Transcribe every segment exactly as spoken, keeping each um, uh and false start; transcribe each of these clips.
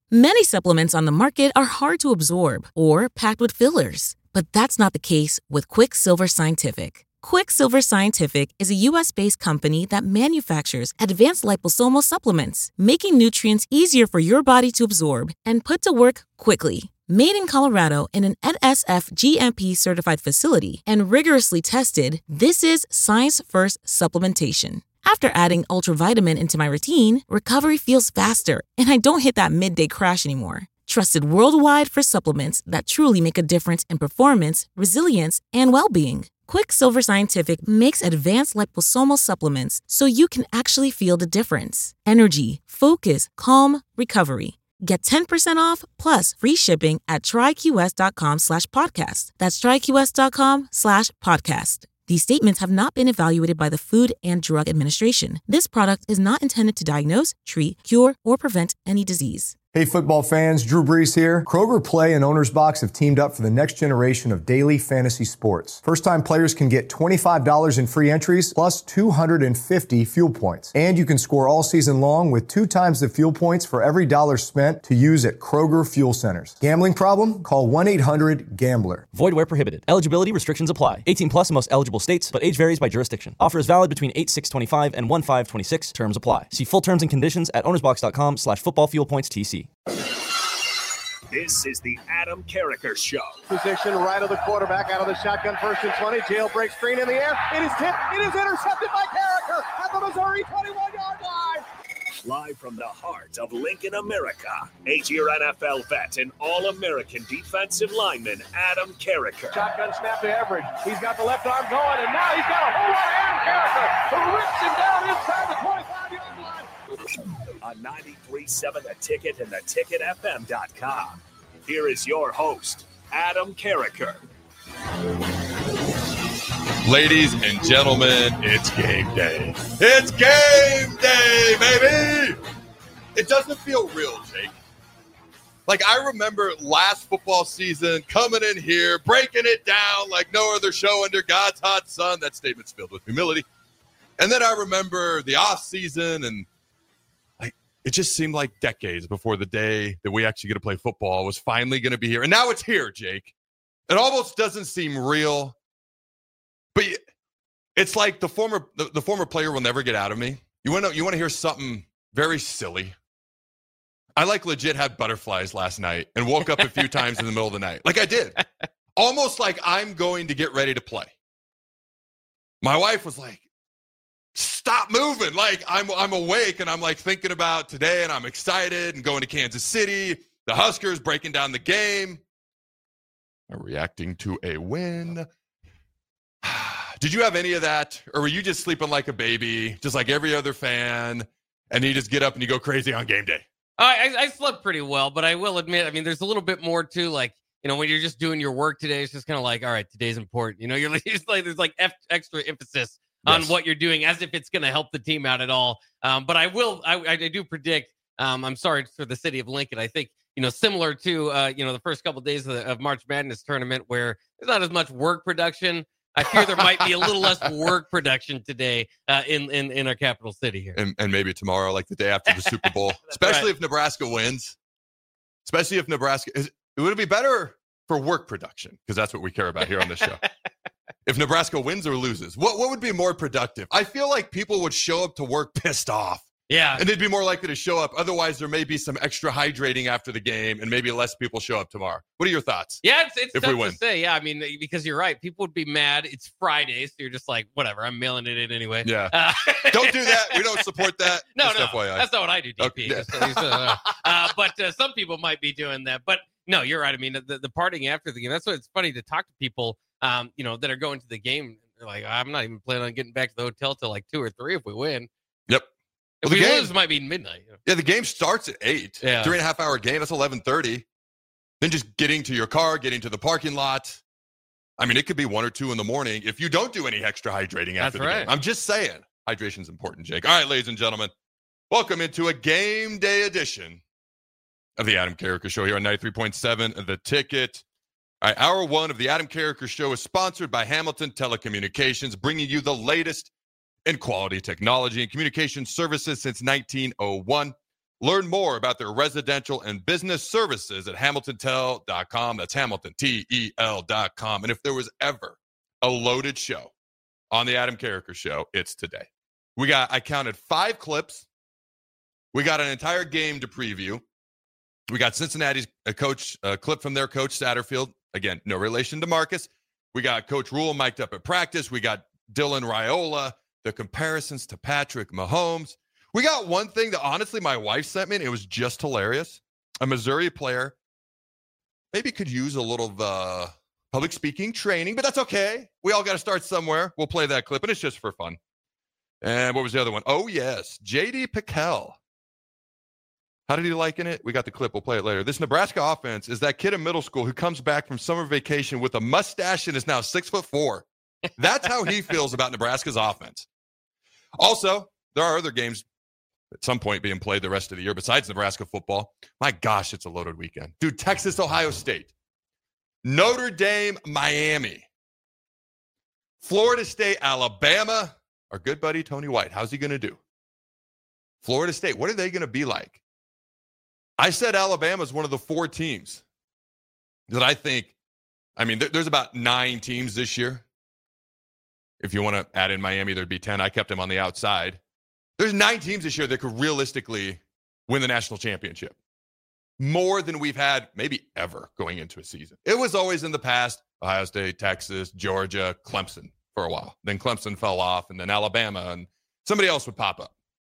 Many supplements on the market are hard to absorb or packed with fillers, but that's not the case with Quicksilver Scientific. Quicksilver Scientific is a U S-based company that manufactures advanced liposomal supplements, making nutrients easier for your body to absorb and put to work quickly. Made in Colorado in an N S F G M P-certified facility and rigorously tested, this is science-first supplementation. After adding Ultravitamin into my routine, recovery feels faster, and I don't hit that midday crash anymore. Trusted worldwide for supplements that truly make a difference in performance, resilience, and well-being. Quicksilver Scientific makes advanced liposomal supplements so you can actually feel the difference. Energy, focus, calm, recovery. Get ten percent off plus free shipping at tryqs.com slash podcast. That's tryqs.com slash podcast. These statements have not been evaluated by the Food and Drug Administration. This product is not intended to diagnose, treat, cure, or prevent any disease. Hey football fans, Drew Brees here. Kroger Play and Owner's Box have teamed up for the next generation of daily fantasy sports. First-time players can get twenty-five dollars in free entries plus two hundred fifty fuel points. And you can score all season long with two times the fuel points for every dollar spent to use at Kroger Fuel Centers. Gambling problem? Call one eight hundred gambler. Void where prohibited. Eligibility restrictions apply. eighteen plus in most eligible states, but age varies by jurisdiction. Offer is valid between eight six twenty-five and one five twenty-six. Terms apply. See full terms and conditions at ownersbox.com slash football fuel points TC. This is the Adam Carricker Show. Position right of the quarterback, out of the shotgun, first and twenty. Jailbreak screen in the air. It is tipped. It is intercepted by Carricker at the Missouri twenty-one-yard line. Live from the heart of Lincoln, America, eight-year N F L vet and All-American defensive lineman Adam Carricker. Shotgun snap to Everett. He's got the left arm going, and now he's got a whole lot of Adam Carricker who rips him down inside the twenty-five-yard line. On ninety-three point seven The Ticket and the ticket f m dot com. Here is your host, Adam Carricker. Ladies and gentlemen, it's game day. It's game day, baby! It doesn't feel real, Jake. Like, I remember last football season coming in here, breaking it down like no other show under God's hot sun. That statement's filled with humility. And then I remember the off season, and like it just seemed like decades before the day that we actually get to play football was finally going to be here. And now it's here, Jake. It almost doesn't seem real. But it's like the former the, the former player will never get out of me. You want to you want to hear something very silly? I like legit had butterflies last night and woke up a few times in the middle of the night. Like I did. Almost like I'm going to get ready to play. My wife was like, stop moving. Like I'm I'm awake and I'm like thinking about today and I'm excited and going to Kansas City. The Huskers breaking down the game. I'm reacting to a win. Did you have any of that? Or were you just sleeping like a baby, just like every other fan, and you just get up and you go crazy on game day? I, I slept pretty well, but I will admit, I mean, there's a little bit more to like, you know, when you're just doing your work today, it's just kind of like, all right, today's important. You know, you're just like, there's like F- extra emphasis on Yes. what you're doing as if it's going to help the team out at all. Um, but I will, I, I do predict, um, I'm sorry for the city of Lincoln. I think, you know, similar to, uh, you know, the first couple of days of, the, of March Madness tournament where there's not as much work production. I fear there might be a little less work production today uh, in, in in our capital city here. And, and maybe tomorrow, like the day after the Super Bowl, especially right. if Nebraska wins, especially if Nebraska is, it would be better for work production because that's what we care about here on this show. If Nebraska wins or loses, what, what would be more productive? I feel like people would show up to work pissed off. Yeah. And they'd be more likely to show up. Otherwise, there may be some extra hydrating after the game and maybe less people show up tomorrow. What are your thoughts? Yeah, it's, it's if tough we win? to say. Yeah, I mean, because you're right. People would be mad. It's Friday, so you're just like, whatever, I'm mailing it in anyway. Yeah. Uh, Don't do that. We don't support that. no, Just no, F Y I. that's not what I do, D P. Okay, yeah. Just so you know. uh, but uh, some people might be doing that. But no, you're right. I mean, the, the partying after the game, that's what it's funny to talk to people, um, you know, that are going to the game. They're like, I'm not even planning on getting back to the hotel till like two or three if we win. Yep. If Well, we the game- lose, it might be midnight. You know? Yeah, the game starts at eight. Yeah. Three and a half hour game. That's eleven thirty. Then just getting to your car, getting to the parking lot. I mean, it could be one or two in the morning if you don't do any extra hydrating after That's the right. game. I'm just saying. Hydration's important, Jake. All right, ladies and gentlemen. Welcome into a game day edition of the Adam Carricker Show here on ninety-three point seven The Ticket. All right, hour one of the Adam Carricker Show is sponsored by Hamilton Telecommunications, bringing you the latest in quality technology and communication services since nineteen oh one. Learn more about their residential and business services at hamilton tel dot com. That's Hamilton, T E L dot com. And if there was ever a loaded show on the Adam Carriker Show, it's today. We got, I counted five clips. We got an entire game to preview. We got Cincinnati's a coach, a clip from their coach, Satterfield. Again, no relation to Marcus. We got Coach Rule mic'd up at practice. We got Dylan Raiola, the comparisons to Patrick Mahomes. We got one thing that honestly my wife sent me, and it was just hilarious. A Missouri player maybe could use a little uh, public speaking training, but that's okay. We all got to start somewhere. We'll play that clip, and it's just for fun. And what was the other one? Oh, yes, J D Pickell. How did he liken it? We got the clip. We'll play it later. This Nebraska offense is that kid in middle school who comes back from summer vacation with a mustache and is now six foot four. That's how he feels about Nebraska's offense. Also, there are other games at some point being played the rest of the year besides Nebraska football. My gosh, it's a loaded weekend. Dude, Texas, Ohio State. Notre Dame, Miami. Florida State, Alabama. Our good buddy Tony White. How's he going to do? Florida State, what are they going to be like? I said Alabama is one of the four teams that I think, I mean, th- there's about nine teams this year. If you want to add in Miami, there'd be ten. I kept them on the outside. There's nine teams this year that could realistically win the national championship. More than we've had maybe ever going into a season. It was always in the past, Ohio State, Texas, Georgia, Clemson for a while. Then Clemson fell off, and then Alabama, and somebody else would pop up.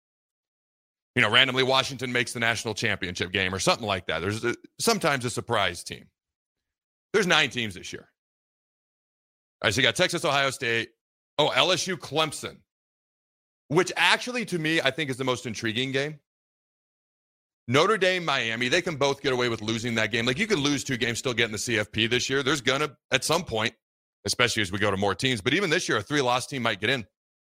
You know, randomly Washington makes the national championship game or something like that. There's a, sometimes a surprise team. There's nine teams this year. All right, so you got Texas, Ohio State. Oh, L S U, Clemson. Which actually, to me, I think is the most intriguing game. Notre Dame, Miami, they can both get away with losing that game. Like, you could lose two games, still get in the C F P this year. There's going to, at some point, especially as we go to more teams, but even this year, a three-loss team might get in.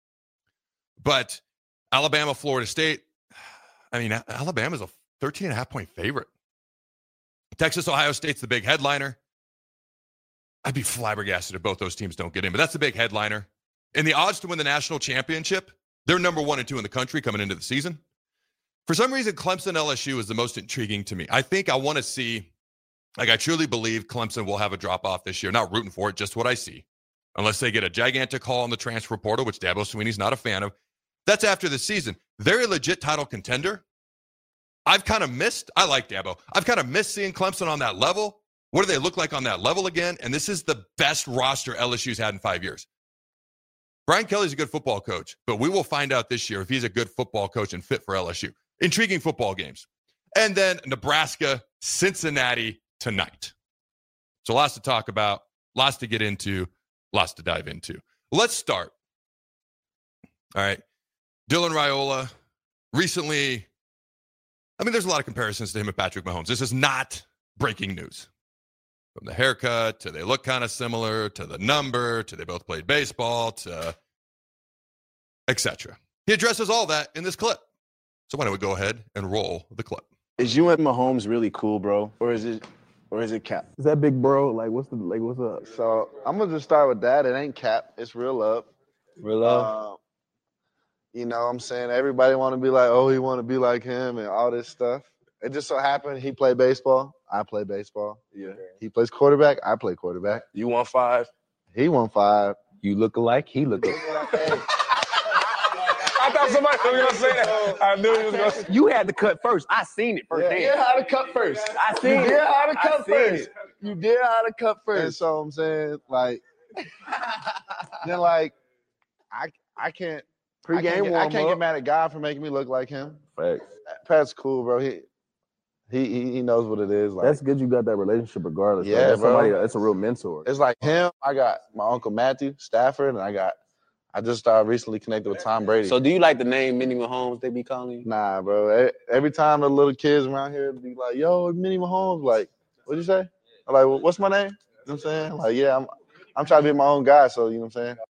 But Alabama, Florida State, I mean, Alabama's a thirteen and a half point favorite. Texas, Ohio State's the big headliner. I'd be flabbergasted if both those teams don't get in, but that's the big headliner. And the odds to win the national championship, they're number one and two in the country coming into the season. For some reason, Clemson L S U is the most intriguing to me. I think I want to see, like, I truly believe Clemson will have a drop-off this year. Not rooting for it, just what I see. Unless they get a gigantic haul on the transfer portal, which Dabo Swinney's not a fan of. That's after the season. They're a legit title contender. I've kind of missed, I like Dabo. I've kind of missed seeing Clemson on that level. What do they look like on that level again? And this is the best roster L S U's had in five years. Brian Kelly's a good football coach, but we will find out this year if he's a good football coach and fit for L S U. Intriguing football games. And then Nebraska, Cincinnati tonight. So lots to talk about, lots to get into, lots to dive into. Let's start. All right. Dylan Raiola, recently, I mean, there's a lot of comparisons to him and Patrick Mahomes. This is not breaking news. From the haircut to they look kind of similar to the number to they both played baseball to et cetera. He addresses all that in this clip. So why don't we go ahead and roll the clip? Is you and Mahomes really cool, bro, or is it, or is it cap? Is that big bro? Like, what's the like? What's up? So I'm gonna just start with that. It ain't cap. It's real love. Real love. Uh, you know what I'm saying? Everybody want to be like, oh, he want to be like him and all this stuff. It just so happened he played baseball. I play baseball. Yeah. He plays quarterback. I play quarterback. You won five. He won five. You look alike. He look alike. I thought somebody was going to say that. I knew he was going to say You had to cut first. I seen it first. Yeah, you had to cut first. I seen you it. did how to cut I seen first. it. You did how to cut first. And so I'm saying, like, then like, I I can't. I Pre-game can't, get, I warm can't up. get mad at God for making me look like him. Facts. Pat's cool, bro. He he he, he knows what it is. Like, That's good. You got that relationship regardless. Yeah, that's bro. Somebody, that's a real mentor. it's like him. I got my uncle Matthew Stafford, and I got. I just started recently connected with Tom Brady. So do you like the name Minnie Mahomes they be calling you? Nah, bro. E- Every time the little kids around here be like, "Yo, Minnie Mahomes," like, what'd you say? I'm like, well, what's my name? You know what I'm saying? Like, yeah, I'm I'm trying to be my own guy, so you know what I'm saying?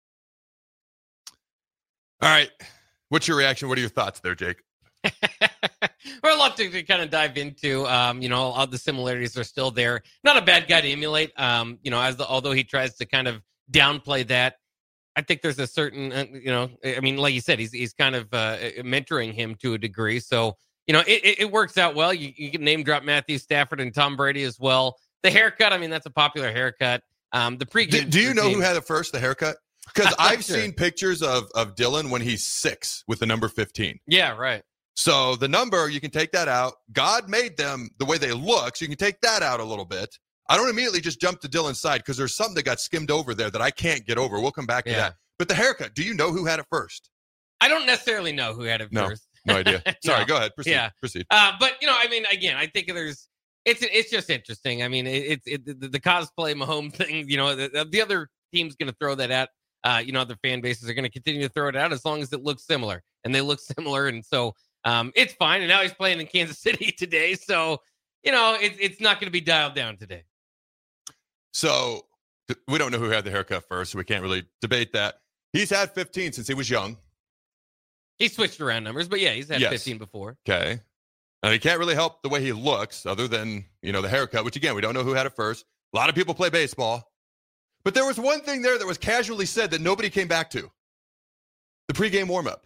All right. What's your reaction? What are your thoughts there, Jake? We're reluctant to kind of dive into, um, you know, all the similarities are still there. Not a bad guy to emulate, um, you know, as the, although he tries to kind of downplay that. I think there's a certain, uh, you know, I mean, like you said, he's he's kind of uh, mentoring him to a degree. So you know, it, it, it works out well. You, you can name drop Matthew Stafford and Tom Brady as well. The haircut, I mean, that's a popular haircut. Um, the pregame. Do, do you know routine, who had it first, the haircut? Because I've Sure. seen pictures of, of Dylan when he's six with the number fifteen. Yeah, right. So the number, you can take that out. God made them the way they look, so you can take that out a little bit. I don't immediately just jump to Dylan's side because there's something that got skimmed over there that I can't get over. We'll come back to Yeah. that. But the haircut, do you know who had it first? I don't necessarily know who had it No, first. no idea. Sorry, No. go ahead. Proceed. Yeah. Proceed. Uh, but, you know, I mean, again, I think there's, it's it's just interesting. I mean, it's it, it, the, the cosplay Mahomes thing, you know, the, the other team's going to throw that at, uh, you know, other fan bases are going to continue to throw it out as long as it looks similar. And they look similar. And so um, it's fine. And now he's playing in Kansas City today. So, you know, it, it's not going to be dialed down today. So th- we don't know who had the haircut first, so we can't really debate that. He's had fifteen since he was young. He switched around numbers, but yeah, he's had Yes. fifteen before. Okay. Now, he can't really help the way he looks other than, you know, the haircut, which, again, we don't know who had it first. A lot of people play baseball. But there was one thing there that was casually said that nobody came back to. The pregame warm-up.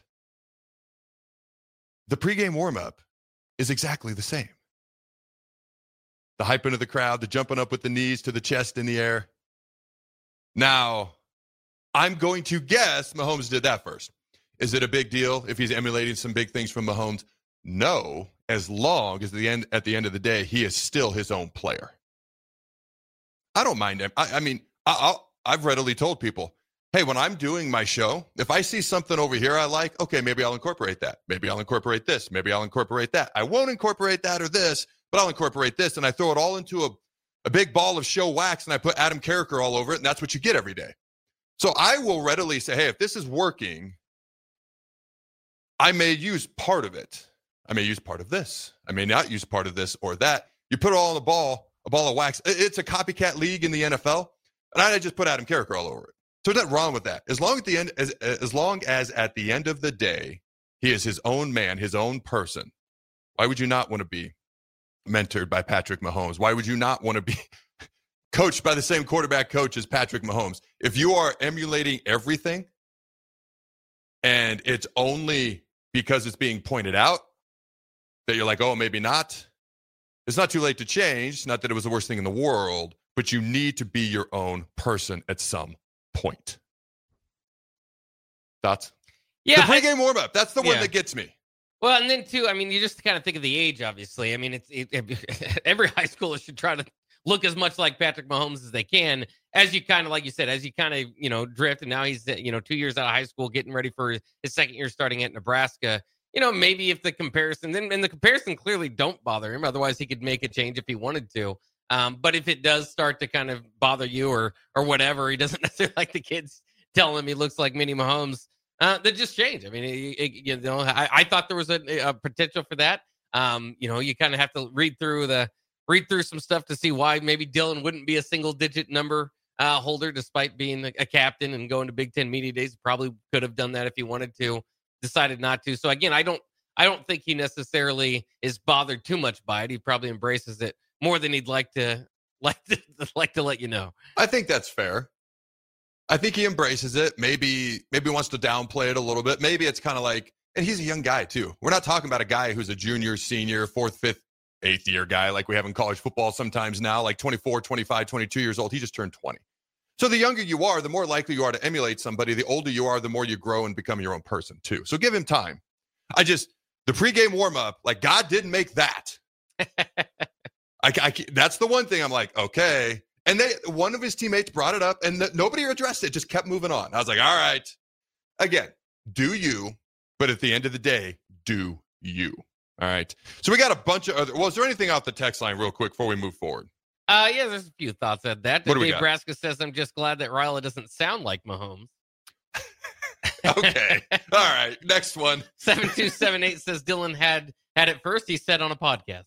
The pregame warm-up is exactly the same. The hyping of the crowd, the jumping up with the knees to the chest in the air. Now, I'm going to guess Mahomes did that first. Is it a big deal if he's emulating some big things from Mahomes? No, as long as the end at the end of the day, he is still his own player. I don't mind him. I, I mean, I, I'll, I've readily told people, hey, when I'm doing my show, if I see something over here I like, okay, maybe I'll incorporate that. Maybe I'll incorporate this. Maybe I'll incorporate that. I won't incorporate that or this, but I'll incorporate this. And I throw it all into a, a big ball of show wax, and I put Adam Carricker all over it, and that's what you get every day. So I will readily say, hey, if this is working, I may use part of it. I may use part of this. I may not use part of this or that. You put it all on the ball, a ball of wax. It's a copycat league in the N F L, and I just put Adam Carricker all over it. So there's nothing wrong with that. As long at the end, as as long as at the end of the day, he is his own man, his own person. Why would you not want to be mentored by Patrick Mahomes? Why would you not want to be coached by the same quarterback coach as Patrick Mahomes? If you are emulating everything, and it's only because it's being pointed out that you're like, oh, maybe not. It's not too late to change. Not that it was the worst thing in the world, but you need to be your own person at some point. Thoughts? Yeah. The pregame warm-up. That's the one Yeah. that gets me. Well, and then too, I mean, you just kind of think of the age, obviously. I mean, it's it, it, every high schooler should try to look as much like Patrick Mahomes as they can, as you kind of, like you said, as you kind of, you know, drift. And now he's, you know, two years out of high school, getting ready for his second year starting at Nebraska. You know, maybe if the comparison, then and the comparison clearly don't bother him. Otherwise, he could make a change if he wanted to. Um, but if it does start to kind of bother you or or whatever, he doesn't necessarily like the kids telling him he looks like Minnie Mahomes. Uh, then just change. I mean, it, it, you know, I, I thought there was a, a potential for that. Um, you know, you kind of have to read through the read through some stuff to see why maybe Dylan wouldn't be a single digit number uh, holder, despite being a, a captain and going to Big Ten media days. Probably could have done that if he wanted to. Decided not to. So again, I don't I don't think he necessarily is bothered too much by it. He probably embraces it more than he'd like to like to like to let you know. I think that's fair. I think he embraces it. Maybe maybe wants to downplay it a little bit. Maybe it's kind of like, and he's a young guy too. We're not talking about a guy who's a junior, senior, fourth, fifth, eighth year guy like we have in college football sometimes now, like twenty-four, twenty-five, twenty-two years old. He just turned twenty. So the younger you are, the more likely you are to emulate somebody. The older you are, the more you grow and become your own person too. So give him time. I just, the pregame warm-up, like God didn't make that. I, I, that's the one thing I'm like, okay. And they, one of his teammates brought it up and the, nobody addressed it, just kept moving on. I was like, all right. Again, do you, but at the end of the day, do you. All right. So we got a bunch of other, well, is there anything off the text line real quick before we move forward? Uh, yeah, there's a few thoughts at that. What do we Dave got? Braska says, I'm just glad that Ryla doesn't sound like Mahomes. Okay. All right. Next one. seven two seven eight says Dylan had had it first. He said on a podcast.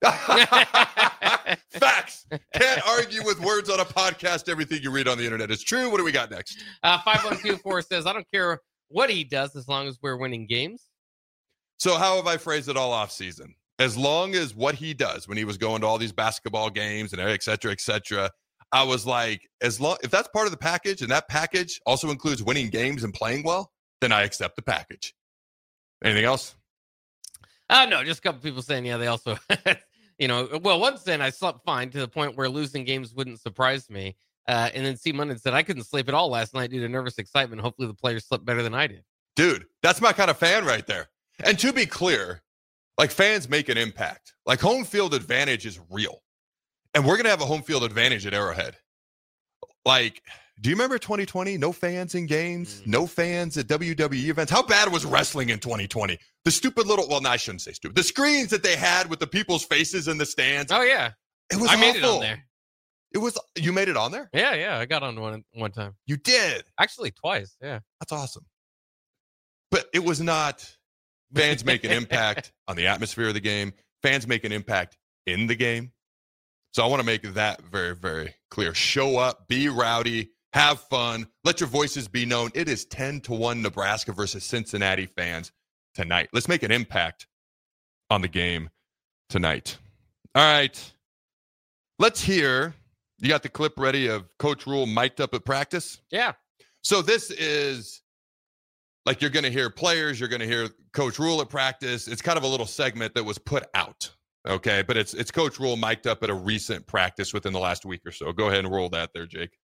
Facts. Can't argue with words on a podcast. Everything you read on the internet is true. What do we got next? Uh, five one two four says, I don't care what he does as long as we're winning games. So how have I phrased it all off season? As long as what he does when he was going to all these basketball games and et cetera, et cetera, I was like, as long if that's part of the package and that package also includes winning games and playing well, then I accept the package. Anything else? Uh, no, just a couple people saying, yeah, they also, you know, well, one saying I slept fine to the point where losing games wouldn't surprise me. Uh, and then C. Munden said, I couldn't sleep at all last night due to nervous excitement. Hopefully the players slept better than I did. Dude, that's my kind of fan right there. And to be clear, like, fans make an impact. Like, home field advantage is real. And we're going to have a home field advantage at Arrowhead. Like, do you remember twenty twenty? No fans in games, no fans at W W E events. How bad was wrestling in twenty twenty? The stupid little, well, no, I shouldn't say stupid. The screens that they had with the people's faces in the stands. Oh, yeah. It was I awful. made it on there. It was, you made it on there? Yeah, yeah. I got on one one time. You did? Actually, twice. Yeah. That's awesome. But it was not fans make an impact on the atmosphere of the game. Fans make an impact in the game. So I want to make that very, very clear. Show up, be rowdy, have fun, let your voices be known. It is ten to one Nebraska versus Cincinnati fans tonight. Let's make an impact on the game tonight. All right. Let's hear, you got the clip ready of Coach Rhule mic'd up at practice? Yeah. So this is, like, you're going to hear players, you're going to hear Coach Rhule at practice. It's kind of a little segment that was put out. Okay, but it's it's Coach Rhule mic'd up at a recent practice within the last week or so. Go ahead and roll that there, Jake.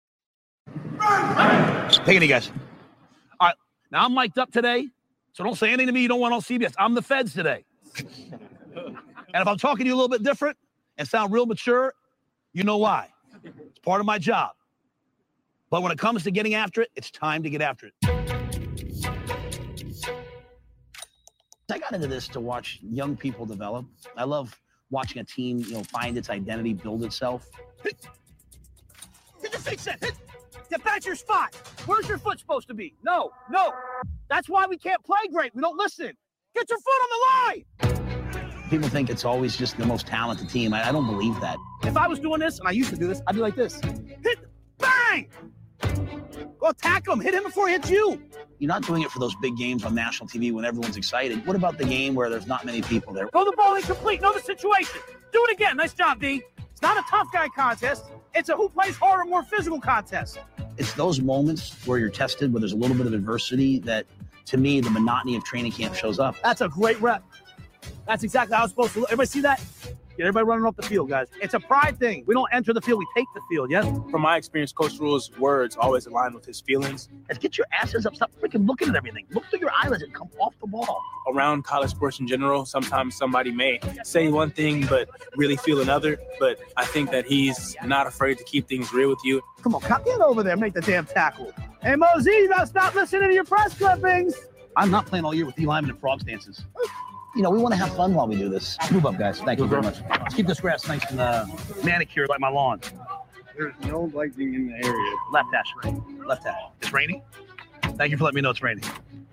Take it, you guys. All right, now I'm mic'd up today, so don't say anything to me you don't want on C B S. I'm the feds today. And if I'm talking to you a little bit different and sound real mature, you know why. It's part of my job. But when it comes to getting after it, it's time to get after it. I got into this to watch young people develop. I love watching a team, you know, find its identity, build itself. Hit. Get your feet set. Hit. Get back to your spot. Where's your foot supposed to be? No, no. That's why we can't play great. We don't listen. Get your foot on the line. People think it's always just the most talented team. I, I don't believe that. If I was doing this, and I used to do this, I'd be like this. Hit. Bang! Go attack him. Hit him before he hits you. You're not doing it for those big games on national T V when everyone's excited. What about the game where there's not many people there? Throw the ball incomplete. Know the situation. Do it again. Nice job, D. It's not a tough guy contest. It's a who plays harder, more physical contest. It's those moments where you're tested, where there's a little bit of adversity that, to me, the monotony of training camp shows up. That's a great rep. That's exactly how it's supposed to look. Everybody see that? Get everybody running off the field, guys. It's a pride thing. We don't enter the field, we take the field, yes? From my experience, Coach Rhule's words always align with his feelings. Let's get your asses up. Stop freaking looking at everything. Look through your eyelids and come off the ball. Around college sports in general, sometimes somebody may say one thing but really feel another. But I think that he's not afraid to keep things real with you. Come on, get over there. Make the damn tackle. Hey, Mosey, you gotta stop listening to your press clippings. I'm not playing all year with D linemen and frog stances. You know, we want to have fun while we do this. Move up, guys. Thank you very much. Let's keep this grass nice and uh, manicured like my lawn. There's no lightning in the area. Left hash, right? Left hash. It's raining? Thank you for letting me know it's raining.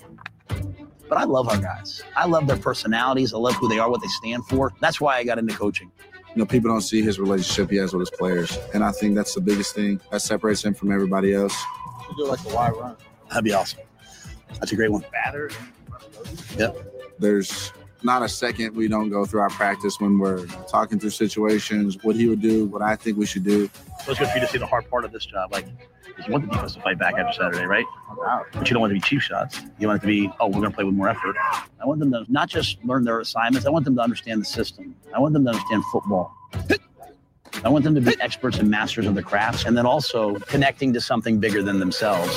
But I love our guys. I love their personalities. I love who they are, what they stand for. That's why I got into coaching. You know, people don't see his relationship he has with his players. And I think that's the biggest thing that separates him from everybody else. You do like a wide run. That'd be awesome. That's a great one. Batter. Yep. There's not a second we don't go through our practice when we're talking through situations, what he would do, what I think we should do. So it's good for you to see the hard part of this job. Like, you want the defense to fight back after Saturday, right? But you don't want it to be cheap shots. You want it to be, oh, we're going to play with more effort. I want them to not just learn their assignments. I want them to understand the system. I want them to understand football. I want them to be experts and masters of the crafts, and then also connecting to something bigger than themselves.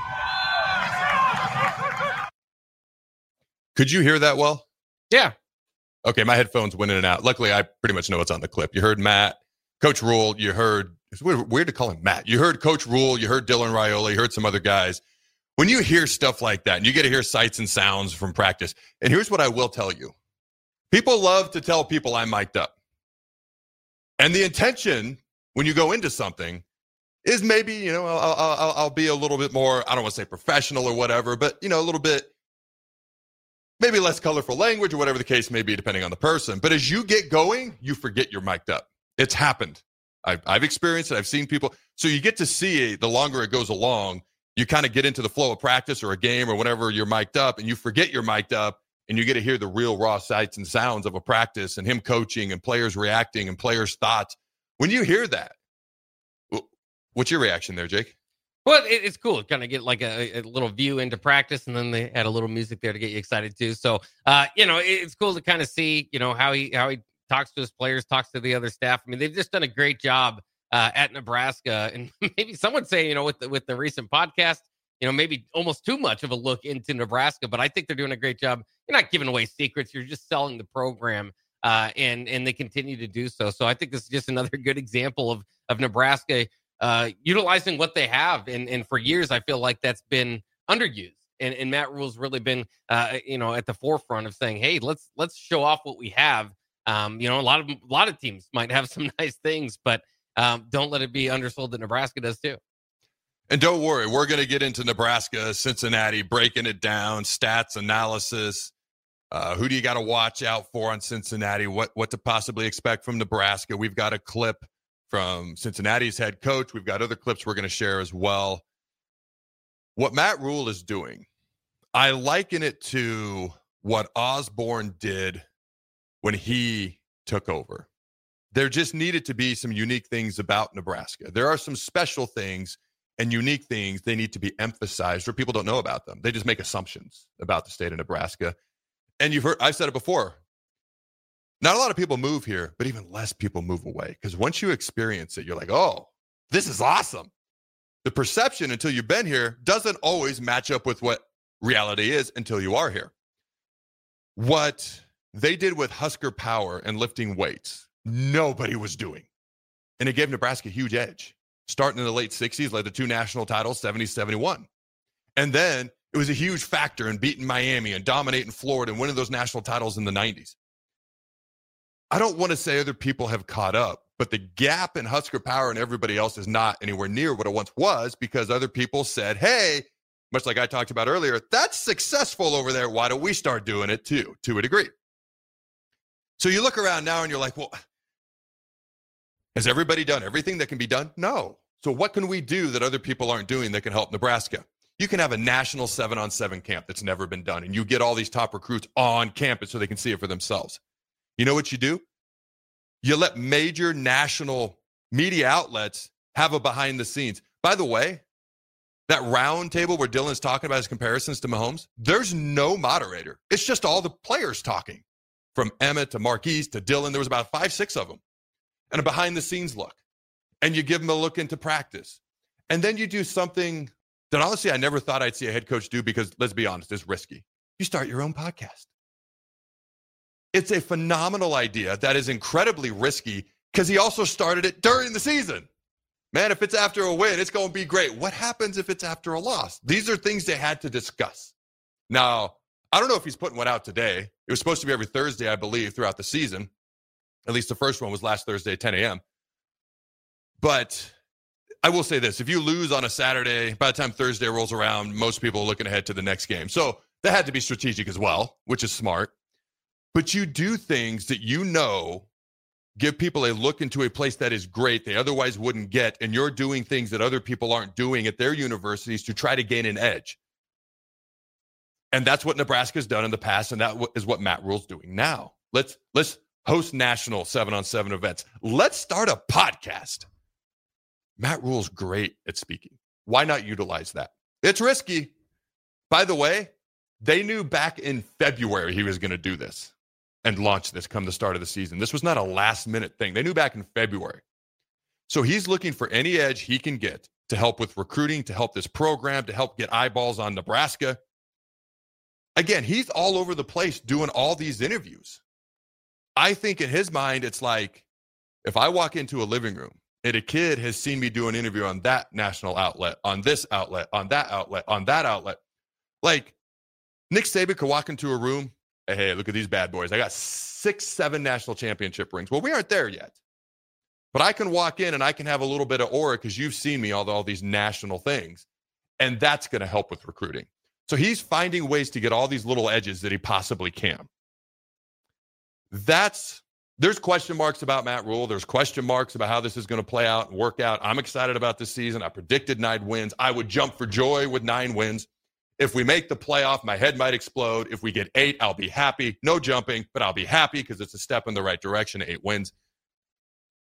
Could you hear that well? Yeah. Okay, my headphones went in and out. Luckily, I pretty much know what's on the clip. You heard Matt, Coach Rhule. You heard, it's weird, weird to call him Matt. You heard Coach Rhule. You heard Dylan Raiola. You heard some other guys. When you hear stuff like that, and you get to hear sights and sounds from practice, and here's what I will tell you. People love to tell people I'm mic'd up. And the intention when you go into something is maybe, you know, I'll, I'll, I'll be a little bit more, I don't want to say professional or whatever, but, you know, a little bit, maybe less colorful language or whatever the case may be, depending on the person. But as you get going, you forget you're mic'd up. It's happened. I've, I've experienced it. I've seen people. So you get to see the longer it goes along, you kind of get into the flow of practice or a game or whenever you're mic'd up, and you forget you're mic'd up, and you get to hear the real raw sights and sounds of a practice and him coaching and players reacting and players' thoughts. When you hear that, what's your reaction there, Jake? Well, it, it's cool. Kind of get like a, a little view into practice, and then they had a little music there to get you excited too. So, uh, you know, it, it's cool to kind of see, you know, how he how he talks to his players, talks to the other staff. I mean, they've just done a great job uh, at Nebraska, and maybe someone say, you know, with the, with the recent podcast, you know, maybe almost too much of a look into Nebraska. But I think they're doing a great job. You're not giving away secrets. You're just selling the program, uh, and and they continue to do so. So I think this is just another good example of of Nebraska. Uh, utilizing what they have. And, and for years, I feel like that's been underused. And, and Matt Rhule's really been, uh, you know, at the forefront of saying, hey, let's let's show off what we have. Um, you know, a lot of a lot of teams might have some nice things, but um, don't let it be undersold that Nebraska does too. And don't worry, we're going to get into Nebraska, Cincinnati, breaking it down, stats, analysis. Uh, who do you got to watch out for on Cincinnati? What what to possibly expect from Nebraska? We've got a clip from Cincinnati's head coach. We've got other clips we're going to share as well. What Matt Rhule is doing, I liken it to what Osborne did when he took over. There just needed to be some unique things about Nebraska. There are some special things and unique things they need to be emphasized, or people don't know about them. They just make assumptions about the state of Nebraska. And you've heard, I've said it before, not a lot of people move here, but even less people move away. Because once you experience it, you're like, oh, this is awesome. The perception until you've been here doesn't always match up with what reality is until you are here. What they did with Husker Power and lifting weights, nobody was doing. And it gave Nebraska a huge edge. Starting in the late sixties, led to two national titles, seventy seventy-one. And then it was a huge factor in beating Miami and dominating Florida and winning those national titles in the nineties. I don't want to say other people have caught up, but the gap in Husker Power and everybody else is not anywhere near what it once was because other people said, hey, much like I talked about earlier, that's successful over there. Why don't we start doing it too, to a degree? So you look around now and you're like, well, has everybody done everything that can be done? No. So what can we do that other people aren't doing that can help Nebraska? You can have a national seven-on-seven camp that's never been done, and you get all these top recruits on campus so they can see it for themselves. You know what you do? You let major national media outlets have a behind the scenes. By the way, that round table where Dylan's talking about his comparisons to Mahomes, there's no moderator. It's just all the players talking. From Emmett to Marquise to Dylan, there was about five, six of them. And a behind the scenes look. And you give them a look into practice. And then you do something that honestly I never thought I'd see a head coach do because, let's be honest, it's risky. You start your own podcast. It's a phenomenal idea that is incredibly risky because he also started it during the season. Man, if it's after a win, it's going to be great. What happens if it's after a loss? These are things they had to discuss. Now, I don't know if he's putting one out today. It was supposed to be every Thursday, I believe, throughout the season. At least the first one was last Thursday at ten a.m. But I will say this. If you lose on a Saturday, by the time Thursday rolls around, most people are looking ahead to the next game. So that had to be strategic as well, which is smart. But you do things that you know give people a look into a place that is great they otherwise wouldn't get, and you're doing things that other people aren't doing at their universities to try to gain an edge. And that's what Nebraska's done in the past, and that is what Matt Rhule's doing now. Let's let's host national seven-on-seven events. Let's start a podcast. Matt Rhule's great at speaking. Why not utilize that? It's risky. By the way, they knew back in February he was going to do this and launch this come the start of the season. This was not a last-minute thing. They knew back in February. So he's looking for any edge he can get to help with recruiting, to help this program, to help get eyeballs on Nebraska. Again, he's all over the place doing all these interviews. I think in his mind, it's like, if I walk into a living room and a kid has seen me do an interview on that national outlet, on this outlet, on that outlet, on that outlet, like Nick Saban could walk into a room, hey, hey, look at these bad boys. I got six, seven national championship rings. Well, we aren't there yet. But I can walk in and I can have a little bit of aura because you've seen me all, all these national things. And that's going to help with recruiting. So he's finding ways to get all these little edges that he possibly can. That's, there's question marks about Matt Rhule. There's question marks about how this is going to play out and work out. I'm excited about this season. I predicted nine wins. I would jump for joy with nine wins. If we make the playoff, my head might explode. If we get eight, I'll be happy. No jumping, but I'll be happy because it's a step in the right direction, eight wins.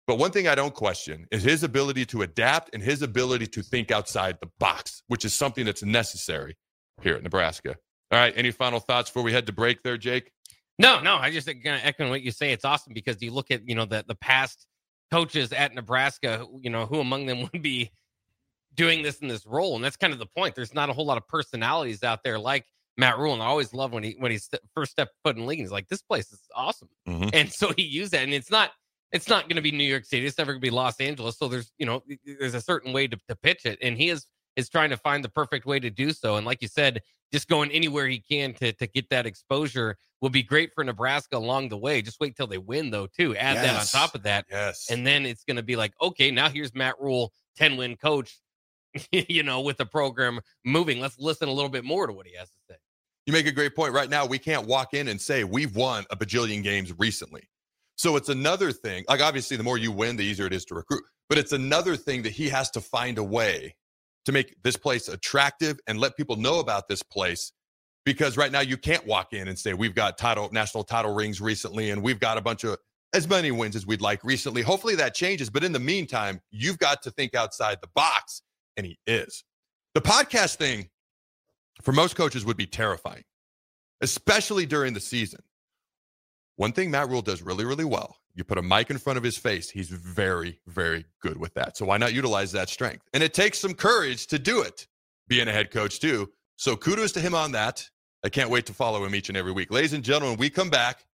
But one thing I don't question is his ability to adapt and his ability to think outside the box, which is something that's necessary here at Nebraska. All right, any final thoughts before we head to break there, Jake? No, no, I just kind of echoing what you say. It's awesome because you look at, you know, the, the past coaches at Nebraska, you know, who among them would be doing this in this role. And that's kind of the point. There's not a whole lot of personalities out there like Matt Rhule. And I always love when he, when he st- first stepped foot in the league, he's like, this place is awesome. Mm-hmm. And so he used that. And it's not, it's not going to be New York City. It's never going to be Los Angeles. So there's, you know, there's a certain way to, to pitch it. And he is, is trying to find the perfect way to do so. And like you said, just going anywhere he can to, to get that exposure will be great for Nebraska along the way. Just wait till they win, though, too. Add yes. that on top of that. Yes. And then it's going to be like, okay, now here's Matt Rhule, ten-win coach, you know, with the program moving. Let's listen a little bit more to what he has to say. You make a great point. Right now, we can't walk in and say we've won a bajillion games recently. So it's another thing. Like, obviously, the more you win, the easier it is to recruit. But it's another thing that he has to find a way to make this place attractive and let people know about this place. Because right now you can't walk in and say we've got title national title rings recently and we've got a bunch of as many wins as we'd like recently. Hopefully that changes. But in the meantime, you've got to think outside the box. And he is. The podcast thing for most coaches would be terrifying, especially during the season. One thing Matt Rhule does really, really well, you put a mic in front of his face, he's very, very good with that. So why not utilize that strength? And it takes some courage to do it, being a head coach too. So kudos to him on that. I can't wait to follow him each and every week. Ladies and gentlemen, when we come back,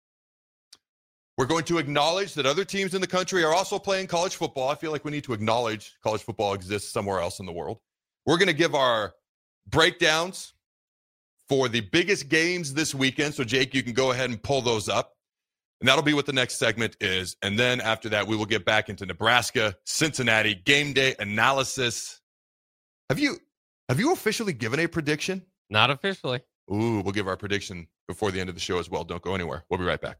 we're going to acknowledge that other teams in the country are also playing college football. I feel like we need to acknowledge college football exists somewhere else in the world. We're going to give our breakdowns for the biggest games this weekend. So, Jake, you can go ahead and pull those up. And that'll be what the next segment is. And then after that, we will get back into Nebraska, Cincinnati, game day analysis. Have you have you officially given a prediction? Not officially. Ooh, we'll give our prediction before the end of the show as well. Don't go anywhere. We'll be right back.